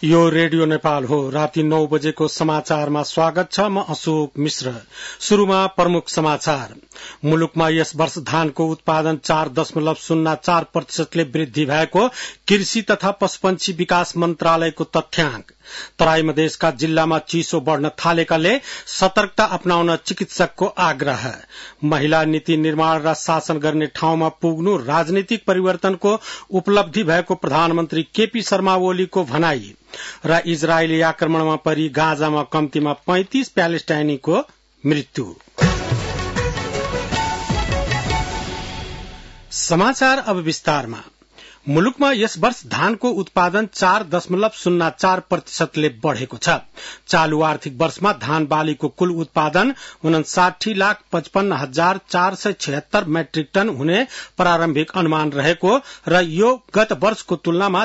यो रेडियो नेपाल हो। राति 9 बजेको समाचारमा स्वागत छ। म अशोक मिश्र। शुरूमा प्रमुख समाचार। मुलुकमा यस वर्ष धानको उत्पादन 4.04% ले वृद्धि भएको कृषि तथा पशुपन्छी विकास मन्त्रालयको तथ्याङ्क। तराई मधेसका जिल्लामा चिसो बढ़न थालेकाले सतर्कता अपनाउन चिकित्सकको आग्रह। महिला नीति निर्माण र शासन गर्ने ठाउँमा पुग्नु राजनीतिक परिवर्तनको उपलब्धि भएको प्रधानमन्त्री केपी शर्मा ओलीको भनाई। र इजरायली आक्रमणमा परि गाजामा कम्तीमा 35 प्यालेस्टाइनीको मृत्यु। समाचार अब विस्तारमा। मुलुकमा यस वर्ष धानको उत्पादन 4.04% ले बढ़ेको छ। चालू आर्थिक वर्षमा धान बालीको कुल उत्पादन 59,55,476 मेट्रिक टन हुने प्रारम्भिक अनुमान रहेको र यो गत वर्षको तुलनामा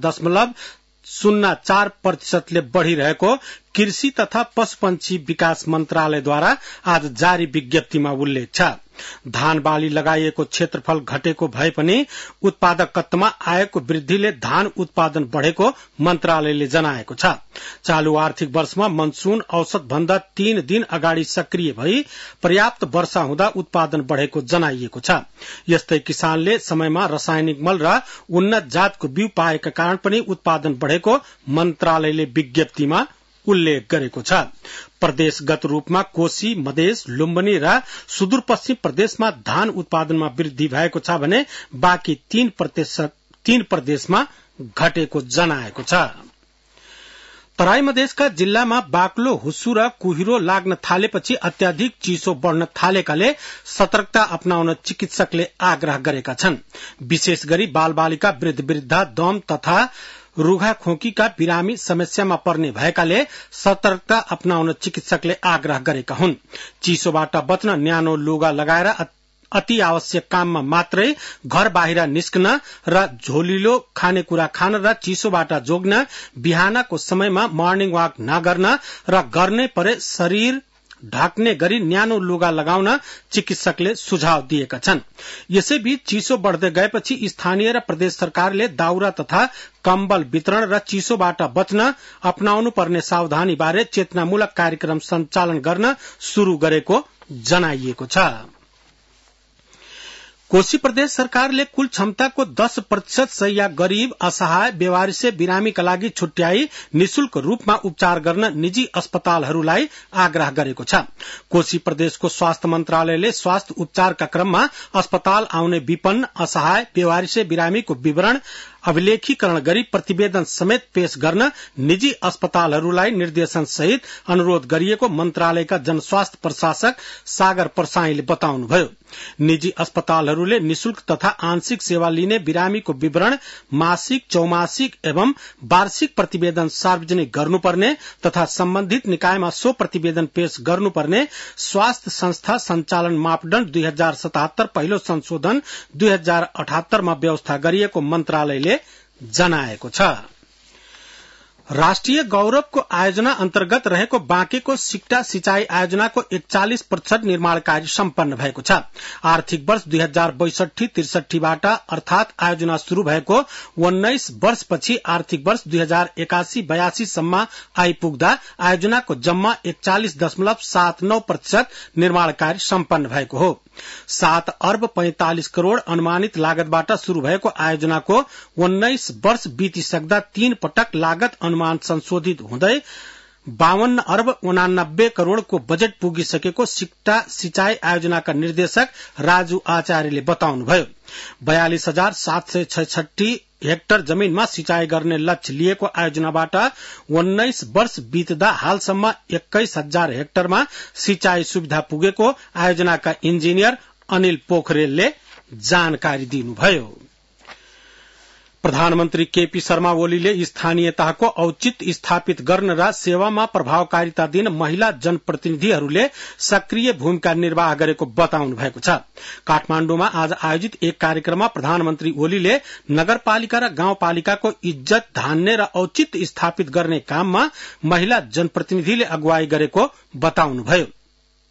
4.04% ले बढ़िरहेको कृषि तथा पशुपन्छी विकास मन्त्रालयद्वारा आज जारी विज्ञप्तिमा उल्लेख छ। धान बाली लगाइएको क्षेत्रफल घटेको भए पनि उत्पादकत्वमा आएको वृद्धिले धान उत्पादन बढ़ेको मन्त्रालयले जनाएको छ। चालू आर्थिक वर्षमा मनसून औसत भन्दा 3 दिन अगाडि सक्रिय भई पर्याप्त वर्षा हुँदा उत्पादन बढ़ेको जनाइएको छ। यस्तै किसानले समयमा रासायनिक मल र उन्नत जातको बिउ पाएका कारण पनि उत्पादन बढ़ेको मन्त्रालयले विज्ञप्तिमा उल्लेख गरेको छ। प्रदेशगत रूपमा कोशी, मधेस, लुम्बिनी र सुदूरपश्चिम प्रदेशमा धान उत्पादनमा वृद्धि भएको छ भने बाँकी 3 प्रदेशमा घटेको जनाएको छ। तराई मधेसका जिल्लामा बाक्लो, हुस्सु र कुहिरो लाग्न थालेपछि अत्याधिक चिसो बढ़न थालेकाले सतर्कता अपनाउन चिकित्सकले आग्रह गरेका छन्। विशेष गरी बालबालिका, वृद्ध-वृद्धा, दम तथा रुघा खोकीका बिरामी समस्यामा पर्ने भएकाले सतर्कता अपनाउन चिकित्सकले आग्रह गरेका हुन्। चिसोबाट बच्न न्यानो लुगा लगाएर अति आवश्यक काममा मात्रै घर बाहिर निस्कन र झोलिलो खानेकुरा खान र चिसोबाट जोग्न बिहानको समयमा मर्निङ वाक नगर्न र गर्नै परे शरीर ढाक्ने गरी न्यानो लुगा लगाउन चिकित्सकले सुझाव दिएका छन्। यसैबीच चिसो बढ़दै गएपछि स्थानीय र प्रदेश सरकारले दाउरा तथा कम्बल वितरण र चिसोबाट बच्न अपनाउनु पर्ने सावधानी बारे चेतनामूलक कार्यक्रम सञ्चालन गर्न शुरू गरेको जनाइएको छ। कोशी प्रदेश सरकारले कुल क्षमताको 10% शैय्या गरीब, असहाय, बेवारिसे बिरामीका लागि छुट्याई निशुल्क रूपमा उपचार गर्न निजी अस्पतालहरूलाई आग्रह गरेको छ। कोशी प्रदेशको स्वास्थ्य मन्त्रालयले स्वास्थ्य उपचारका क्रममा अस्पताल आउने विपन्न, असहाय, बेवारिसे बिरामीको विवरण अभिलेखीकरण गरी प्रतिवेदन समेत पेश गर्न निजी अस्पतालहरूलाई निर्देशन सहित अनुरोध गरिएको मन्त्रालयका जनस्वास्थ्य प्रशासक सागर परसाईले बताउनुभयो। निजी अस्पतालहरूले निशुल्क तथा आंशिक सेवा लिने बिरामीको विवरण मासिक, चौमासिक एवं वार्षिक प्रतिवेदन सार्वजनिक गर्नुपर्ने तथा सम्बन्धित निकायमा सो प्रतिवेदन पेश गर्नुपर्ने स्वास्थ्य संस्था सञ्चालन मापदण्ड 2077 पहिलो संशोधन 2078 मा व्यवस्था गरिएको मन्त्रालयले जनाएको छ। राष्ट्रिय गौरवको आयोजना अन्तर्गत रहेको बाँकेको सिक्टा सिंचाई आयोजनाको 41% निर्माण कार्य सम्पन्न भएको छ। आर्थिक वर्ष 2062-63 बाट अर्थात आयोजना शुरू भएको 19 वर्षपछि आर्थिक वर्ष 2081-82 सम्म आइपुग्दा आयोजनाको जम्मा 41.79% निर्माण कार्य सम्पन्न भएको हो। 7 अर्ब 45 करोड़ अनुमानित लागतबाट शुरू भएको आयोजनाको 19 वर्ष बितिसक्दा 3 पटक लागत अनुमान संशोधित हुँदै 52 अर्ब 89 करोड़को बजेट पुगिसकेको सिक्टा सिंचाई आयोजनाका निर्देशक राजु आचार्यले बताउनुभयो। 42,766 हेक्टर जमीनमा सिंचाई गर्ने लक्ष्य लिएको आयोजनाबाट 19 वर्ष बित्दा हालसम्म 21,000 हेक्टरमा सिंचाई सुविधा पुगेको आयोजनाका इन्जिनियर अनिल पोखरेलले जानकारी दिनुभयो। प्रधानमन्त्री केपी शर्मा ओलीले स्थानीयताको औचित्य स्थापित गर्न र सेवामा प्रभावकारिता दिन महिला जनप्रतिनिधिहरूले सक्रिय भूमिका निर्वाह गरेको बताउनु भएको छ। काठमाण्डुमा आज आयोजित एक कार्यक्रममा प्रधानमन्त्री ओलीले नगरपालिका र गाउँपालिकाको इज्जत धान्ने र औचित्य स्थापित गर्ने काममा महिला जनप्रतिनिधिले अगुवाई गरेको बताउनुभयो।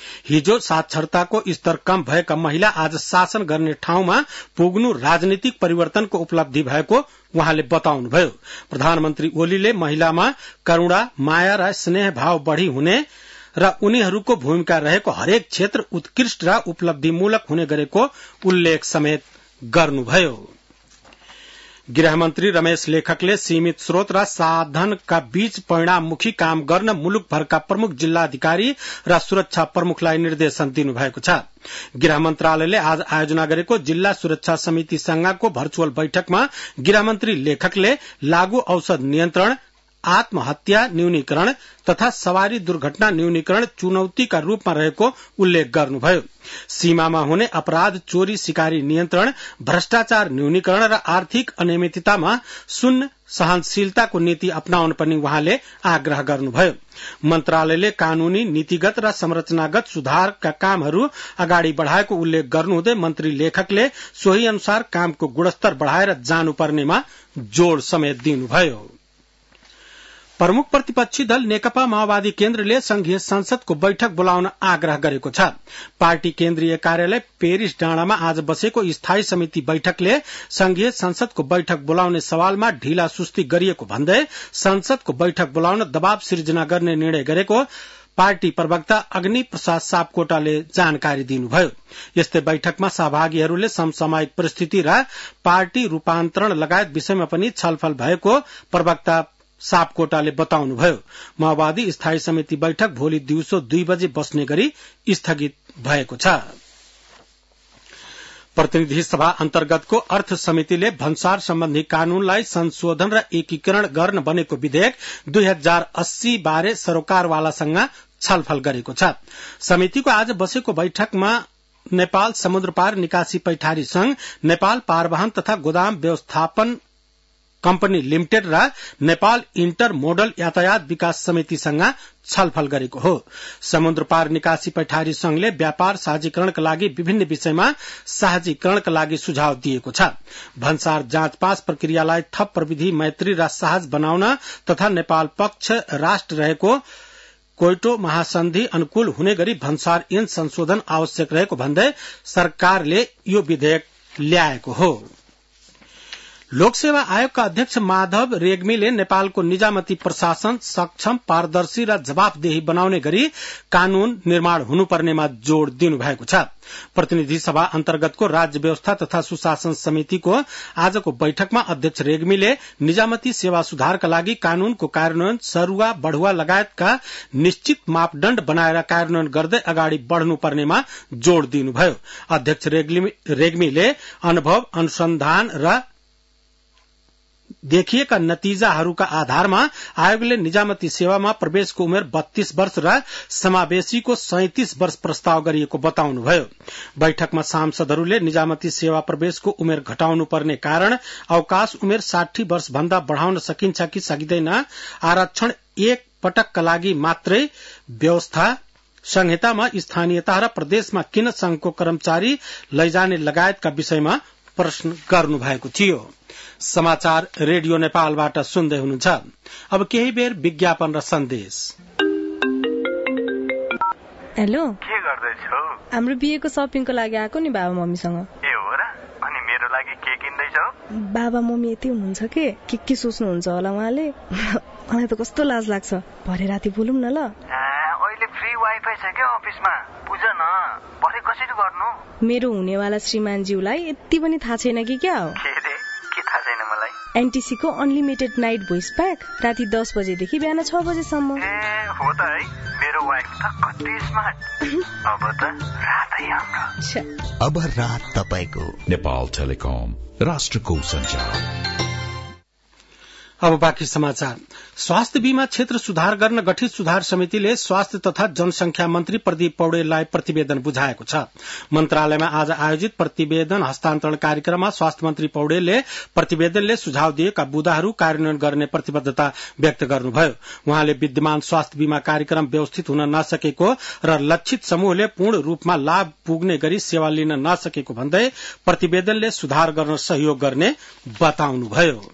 हिजो साक्षरताको स्तर कम भएका महिला आज शासन गर्ने ठाउँमा पुग्नु राजनीतिक परिवर्तनको उपलब्धि भएको उहाँले बताउनुभयो। प्रधानमन्त्री ओलीले महिलामा करुणा, माया र स्नेह भाव बढ़ी हुने र उनीहरूको भूमिका रहेको हरेक क्षेत्र उत्कृष्ट र उपलब्धिमूलक हुने गरेको उल्लेख समेत गर्नुभयो। गृहमन्त्री रमेश लेखकले सीमित स्रोत र साधनका बीच परिणाममुखी काम गर्न मुलुकभरका प्रमुख जिल्लाधिकारी र सुरक्षा प्रमुखलाई निर्देशन दिनुभएको छ। गृह मन्त्रालयले आज आयोजना गरेको जिल्ला सुरक्षा समिति संघको भर्चुअल बैठकमा गृहमन्त्री लेखकले लागू औषध नियन्त्रण, आत्महत्या न्यूनीकरण तथा सवारी दुर्घटना न्यूनीकरण चुनौतीका रूपमा रहेको उल्लेख गर्नुभयो। सीमामा हुने अपराध, चोरी सिकारी नियन्त्रण, भ्रष्टाचार न्यूनीकरण र आर्थिक अनियमिततामा शून्य सहनशीलताको नीति अपनाउन पनि उहाँले आग्रह गर्नुभयो। मन्त्रालयले कानूनी, नीतिगत र संरचनागत सुधारका कामहरू अगाडि बढ़ाएको उल्लेख गर्नुहुँदै मन्त्री लेखकले सोही अनुसार कामको गुणस्तर बढ़ाएर जानुपर्नेमा जोड़ समेत दिनुभयो। प्रमुख प्रतिपक्षी दल नेकपा माओवादी केन्द्रले संघीय संसदको बैठक बोलाउन आग्रह गरेको छ। पार्टी केन्द्रीय कार्यालय पेरिस डाँडामा आज बसेको स्थायी समिति बैठकले संघीय संसदको बैठक बोलाउने सवालमा ढिला सुस्ती गरिएको भन्दै संसदको बैठक बोलाउन दबाव सिर्जना गर्ने निर्णय गरेको पार्टी प्रवक्ता अग्नि प्रसाद सापकोटाले जानकारी दिनुभयो। यस्तै बैठकमा सहभागीहरूले समसामयिक परिस्थिति र पार्टी रूपान्तरण लगायत विषयमा पनि छलफल भएको प्रवक्ता सापकोटाले बताउनुभयो। माओवादी स्थायी समिति बैठक भोलि दिउँसो 2 बजे बस्ने गरी स्थगित भएको छ। प्रतिनिधि सभा अन्तर्गतको अर्थ समितिले भन्सार सम्बन्धी कानूनलाई संशोधन र एकीकरण गर्न बनेको विधेयक 2080 बारे सरोकारवालासँग छलफल गरेको छ। समितिको आज बसेको बैठकमा नेपाल समुद्रपार निकासी पैठारी संघ, नेपाल पारवाहन तथा गोदाम व्यवस्थापन कम्पनी लिमिटेड र नेपाल इन्टर मोडल यातायात विकास समितिसँग छलफल गरेको हो। समुद्रपार निकासी पैठारी संघले व्यापार सहजीकरणका लागि विभिन्न विषयमा सहजीकरणका लागि सुझाव दिएको छ। भन्सार जाँच पास प्रक्रियालाई थप प्रविधि मैत्री र सहज बनाउन तथा नेपाल पक्ष राष्ट्र रहेको कोइटो महासन्धि अनुकूल हुने गरी भन्सार ऐन संशोधन आवश्यक रहेको भन्दै सरकारले यो विधेयक ल्याएको हो। लोकसेवा आयोगका अध्यक्ष माधव रेग्मीले नेपालको निजामती प्रशासन सक्षम, पारदर्शी र जवाफदेही बनाउने गरी कानून निर्माण हुनुपर्नेमा जोड़ दिनुभएको छ। प्रतिनिधि सभा अन्तर्गतको राज्य व्यवस्था तथा सुशासन समितिको आजको बैठकमा अध्यक्ष रेग्मीले निजामती सेवा सुधारका लागि कानूनको कार्यान्वयन, सरुवा, बढ़ुवा लगायतका निश्चित मापदण्ड बनाएर कार्यान्वयन गर्दै अगाडि बढ़नुपर्नेमा जोड़ दिनुभयो। अध्यक्ष रेग्मीले अनुभव, अनुसन्धान र देखिएका नतिजाहरूका आधारमा आयोगले निजामती सेवामा प्रवेशको उमेर 32 वर्ष र समावेशीको 37 वर्ष प्रस्ताव गरिएको बताउनुभयो। बैठकमा सांसदहरूले निजामती सेवा प्रवेशको उमेर घटाउनु पर्ने कारण, अवकाश उमेर 60 वर्ष भन्दा बढ़ाउन सकिन्छ कि सकिँदैन, आरक्षण एक पटकका लागि मात्रै व्यवस्था, संहितामा स्थानीयता र प्रदेशमा किन संघको कर्मचारी लैजाने लगायतका विषयमा प्रश्न गर्नुभएको थियो। समाचार रेडियो नेपालबाट सुन्दै हुनुहुन्छ। अब केही बेर विज्ञापन र सन्देश। हेलो, के गर्दैछौ? हाम्रो बिहेको शपिङको लागि आएको नि बाबा मम्मीसँग। ए हो र? अनि मेरो लागि के किन्दैछौ? बाबा मम्मी यति हुनुहुन्छ के सोच्नुहुन्छ होला उहाँले। मलाई त कस्तो लाज लाग्छ। भरे राति बोलौँ न ल। अहिले फ्री वाइफाई छ के अफिसमा? बुझ न, भरे कसरी गर्नु? मेरो हुनेवाला श्रीमानज्यूलाई यति पनि थाहा छैन कि क्या हो? के थाहा छैन मलाई? एनटीसी को अनलिमिटेड नाइट भोइस प्याक राति 10 बजेदेखि बिहान 6 बजेसम्म। हो त है, मेरो वाइफ त कति स्मार्ट। अब त रातै हाम्रो। अब रात तपाईको। नेपाल टेलिकम, राष्ट्रको सञ्चार। अब बाँकी समाचार। स्वास्थ्य बीमा क्षेत्र सुधार गर्न गठित सुधार समितिले स्वास्थ्य तथा जनसंख्या मन्त्री प्रदीप पौडेललाई प्रतिवेदन बुझाएको छ। मन्त्रालयमा आज आयोजित प्रतिवेदन हस्तान्तरण कार्यक्रममा स्वास्थ्य मन्त्री पौडेलले प्रतिवेदनले सुझाव दिएका बुँदाहरू कार्यान्वयन गर्ने प्रतिबद्धता व्यक्त गर्नुभयो। उहाँले विद्यमान स्वास्थ्य बीमा कार्यक्रम व्यवस्थित हुन नसकेको र लक्षित समूहले पूर्ण रूपमा लाभ पुग्ने गरी सेवा लिन नसकेको भन्दै प्रतिवेदनले सुधार गर्न सहयोग गर्ने बताउनुभयो।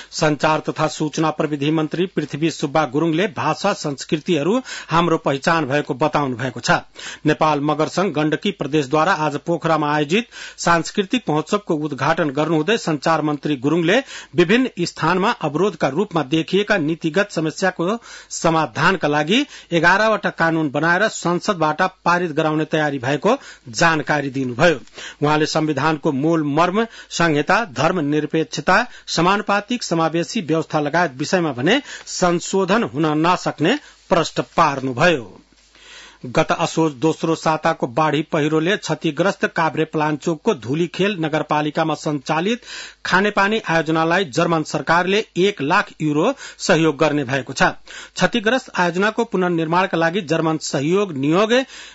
संचार तथा सूचना प्रविधि मन्त्री पृथ्वी सुब्बा गुरूङले भाषा संस्कृतिहरू हाम्रो पहिचान भएको बताउनु भएको छ। नेपाल मगर संघ गण्डकी प्रदेशद्वारा आज पोखरामा आयोजित सांस्कृतिक महोत्सवको उद्घाटन गर्नुहुँदै संचार मन्त्री गुरूङले विभिन्न स्थानमा अवरोधका रूपमा देखिएका नीतिगत समस्याको समाधानका लागि 11वटा कानून बनाएर संसदबाट पारित गराउने तयारी भएको जानकारी दिनुभयो। उहाँले संविधानको मूल मर्म, संहिता, धर्मनिरपेक्षता, समानुपातिक समावेशी व्यवस्था लगायत विषयमा भने संशोधन हुन नसक्ने प्रश्न पार्नुभयो। गत असोज दोस्रो साताको बाढ़ी पहिरोले क्षतिग्रस्त काभ्रे प्लान्चोकको धुलीखेल नगरपालिकामा सञ्चालित खानेपानी आयोजनालाई जर्मन सरकारले 1 लाख युरो सहयोग गर्ने भएको छ। क्षतिग्रस्त आयोजनाको पुनर्निर्माणका लागि जर्मन सहयोग नियोग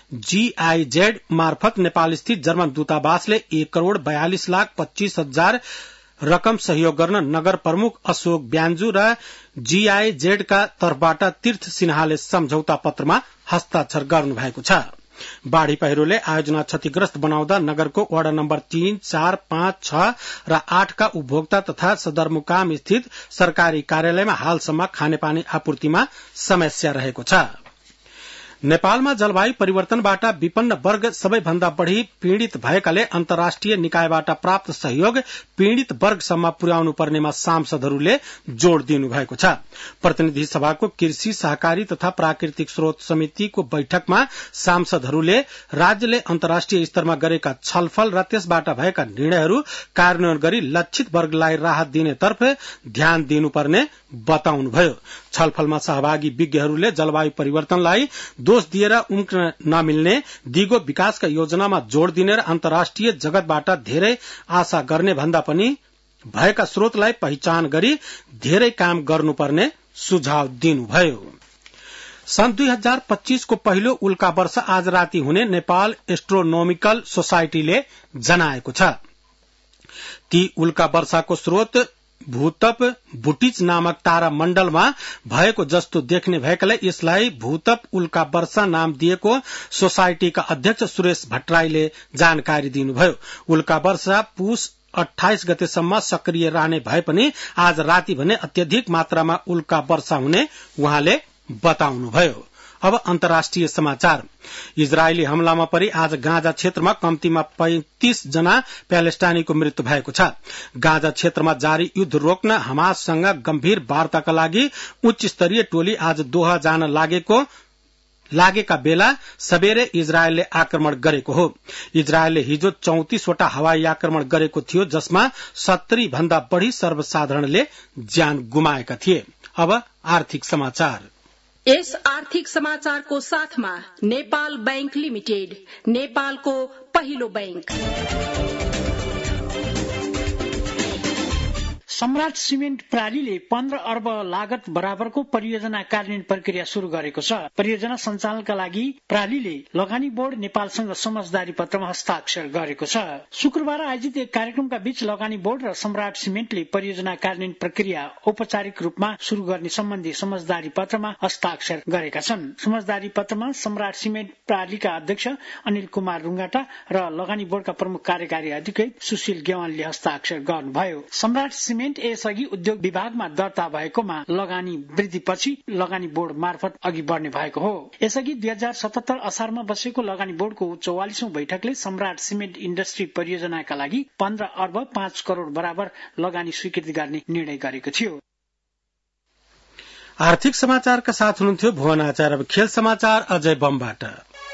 GIZ मार्फत नेपाल स्थित जर्मन दूतावासले 1,42,25,000 रकम सहयोग गर्न नगर प्रमुख अशोक ब्यान्जु र GIZ का तर्फबाट तीर्थ सिन्हाले सम्झौता पत्रमा हस्ताक्षर गर्नु भएको छ। बाढ़ी पहिरोले आयोजना क्षतिग्रस्त बनाउँदा नगरको वडा नम्बर 3, 4, 5, 6 र 8 का उपभोक्ता तथा सदरमुकाम स्थित सरकारी कार्यालयमा हालसम्म खानेपानी आपूर्तिमा समस्या रहेको छ। नेपालमा जलवायु परिवर्तनबाट विपन्न वर्ग सबैभन्दा बढ़ी पीड़ित भएकाले अन्तर्राष्ट्रिय निकायबाट प्राप्त सहयोग पीड़ित वर्गसम्म पुर्याउनु पर्नेमा सांसदहरूले जोड़ दिनु भएको छ। प्रतिनिधि सभाको कृषि, सहकारी तथा प्राकृतिक स्रोत समितिको बैठकमा सांसदहरूले राज्यले अन्तर्राष्ट्रिय स्तरमा गरेका छलफल र त्यसबाट भएका निर्णयहरू कार्यान्वयन गरी लक्षित वर्गलाई राहत दिनेतर्फ ध्यान दिनुपर्ने बताउनुभयो। छलफलमा सहभागी विज्ञहरूले जलवायु परिवर्तनलाई दोष दिएर उम्कन नमिल्ने, दिगो विकासका योजनामा जोड़ दिने र अन्तर्राष्ट्रिय जगतबाट धेरै आशा गर्ने भन्दा पनि भएका स्रोतलाई पहिचान गरी धेरै काम गर्नुपर्ने सुझाव दिनुभयो। सन् 2025 को पहिलो उल्का वर्ष आज राति हुने नेपाल एस्ट्रोनोमिकल सोसाइटीले जनाएको छ। ती उल्का वर्षाको स्रोत भूतप बुटिच नामक तारा मण्डलमा भएको जस्तो देख्ने भएकाले यसलाई भूतप उल्का वर्षा नाम दिएको सोसाइटीका अध्यक्ष सुरेश भट्टराईले जानकारी दिनुभयो। उल्का वर्षा पुष 28 गतेसम्म सक्रिय रहने भए पनि आज राति भने अत्यधिक मात्रामा उल्का वर्षा हुने उहाँले बताउनुभयो। अब अन्तर्राष्ट्रिय समाचार। इजरायली हमलामा परि आज गाजा क्षेत्रमा कम्तीमा 35 जना प्यालेस्टाइनीको मृत्यु भएको छ। गाजा क्षेत्रमा जारी युद्ध रोक्न हमाससँग गम्भीर वार्ताका लागि उच्च स्तरीय टोली आज दोहा जान लागेका बेला सबेरे इजरायलले आक्रमण गरेको हो। इजरायलले हिजो 34 वटा हवाई आक्रमण गरेको थियो, जसमा 70 भन्दा बढ़ी सर्वसाधारणले ज्यान गुमाएका थिए। अब आर्थिक समाचार। यस आर्थिक समाचारको साथमा नेपाल बैंक लिमिटेड, नेपालको पहिलो बैंक। सम्राट सिमेन्ट प्रणालीले 15 अर्ब लागत बराबरको परियोजना कार्यान्वयन प्रक्रिया शुरू गरेको छ। परियोजना सञ्चालनका लागि प्रणालीले लगानी बोर्ड नेपालसँग समझदारी पत्रमा हस्ताक्षर गरेको छ। शुक्रबार आयोजित एक कार्यक्रमका बीच लगानी बोर्ड र सम्राट सिमेन्टले परियोजना कार्यान्वयन प्रक्रिया औपचारिक रूपमा शुरू गर्ने सम्बन्धी समझदारी पत्रमा हस्ताक्षर गरेका छन्। समझदारी पत्रमा सम्राट सिमेन्ट प्रणालीका अध्यक्ष अनिल कुमार रुङ्गाटा र लगानी बोर्डका प्रमुख कार्यकारी अधिकृत सुशील गेवालले हस्ताक्षर गर्नुभयो। सम्राट सिमेन्ट यसअघि उद्योग विभागमा दर्ता भएकोमा लगानी वृद्धिपछि लगानी बोर्ड मार्फत अघि बढ्ने भएको हो। यसअघि 2077 असारमा बसेको लगानी बोर्डको 44औं बैठकले सम्राट सिमेन्ट इन्डस्ट्री परियोजनाका लागि 15 अर्ब 5 करोड़ बराबर लगानी स्वीकृति गर्ने निर्णय गरेको थियो। आर्थिक समाचारका साथ हुनुहुन्थ्यो भुवन आचार्य। अब खेल समाचार अजय बमबाट।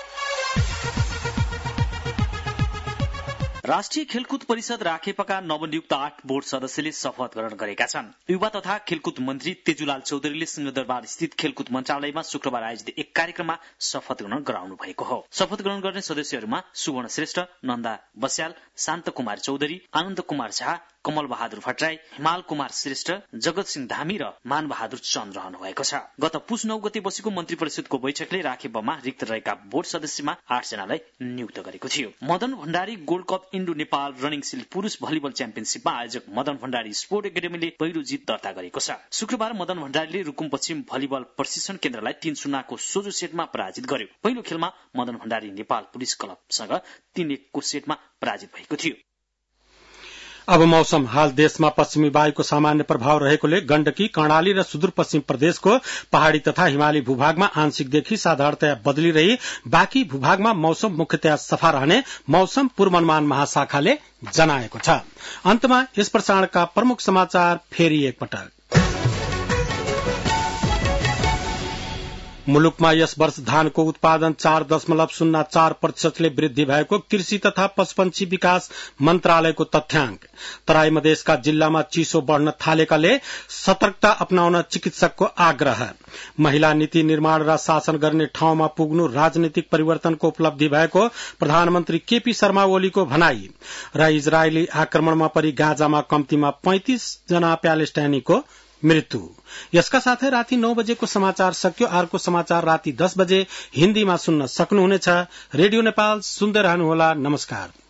राष्ट्रिय खेलकुद परिषद राखेपका नवनियुक्त 8 बोर्ड सदस्यले शपथ ग्रहण गरेका छन्। युवा तथा खेलकुद मन्त्री तेजुलाल चौधरीले सिंहदरबार स्थित खेलकुद मन्त्रालयमा शुक्रबार आयोजित एक कार्यक्रममा शपथ ग्रहण गराउनु भएको हो। शपथ ग्रहण गर्ने सदस्यहरूमा सुवर्ण श्रेष्ठ, नन्दा बस्याल, शान्त कुमार चौधरी, आनन्द कुमार झा, कमल बहादुर भट्टराई, हिमाल कुमार श्रेष्ठ, जगत सिंह धामी र मान बहादुर चन्द रहनु भएको छ। गत पुष 9 गते बसेको मन्त्री परिषदको बैठकले राखेपमा रिक्त रहेका बोर्ड सदस्यमा 8 जनालाई नियुक्त गरेको थियो। Madan Bhandari gold cup Indo Nepal running सिल पुरुष भलिबल च्याम्पियनशिपमा आयोजक मदन भण्डारी स्पोर्ट एकाडेमीले पहिलो जित दर्ता गरेको छ। शुक्रबार मदन भण्डारीले रुकुम पश्चिम भलिबल प्रशिक्षण केन्द्रलाई 3-0 को सोझो सेटमा पराजित गर्यो। पहिलो खेलमा मदन भण्डारी नेपाल पुलिस क्लबसँग 3-1 को सेटमा पराजित भएको थियो। अब मौसम हाल देशमा पश्चिमी वायुको सामान्य प्रभाव रहेकोले गण्डकी कर्णाली र सुदूरपश्चिम प्रदेशको पहाड़ी तथा हिमाली भूभागमा आंशिकदेखि साधारणतया बदली रही बाँकी भूभागमा मौसम मुख्यतया सफा रहने मौसम पूर्वानुमान महाशाखाले जनाएको छ। अन्तमा यस प्रसारणका प्रमुख समाचार फेरि एकपटक। मुलुकमा यस वर्ष धानको उत्पादन 4.04% वृद्धि भएको कृषि तथा पशुपन्छी विकास मन्त्रालयको तथ्याङ्क। तराई मधेसका जिल्लामा चिसो बढ़न थालेकाले सतर्कता अपनाउन चिकित्सकको आग्रह। महिला नीति निर्माण र शासन गर्ने ठाउँमा पुग्नु राजनीतिक परिवर्तनको उपलब्धि भएको प्रधानमन्त्री केपी शर्मा ओलीको भनाई र इजरायली आक्रमणमा परि गाजामा कम्तीमा 35 जना प्यालेस्टाइनीको मृत्यु। यसका साथै राति 9 बजेको समाचार सकियो। अर्को समाचार राति 10 बजे हिन्दीमा सुन्न सक्नुहुनेछ। रेडियो नेपाल सुन्दै रहनुहोला। नमस्कार।